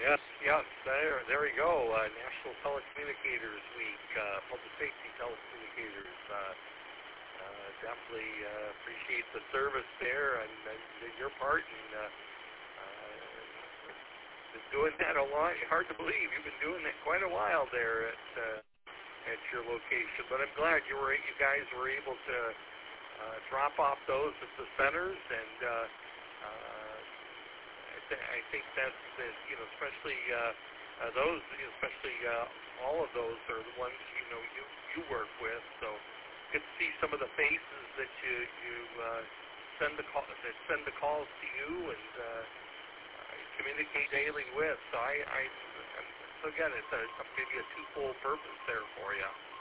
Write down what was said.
Yes, yes, there we go. National Telecommunicators Week, Public Safety Telecommunicators. Definitely appreciate the service there and your part. And been doing that a lot. Hard to believe you've been doing that quite a while there at your location. But I'm glad you guys were able to drop off those at the centers, and I think that's especially those, especially all of those are the ones you work with. So good to see some of the faces that you send the calls to you and communicate daily with. So I so again, it's maybe a twofold purpose there for you.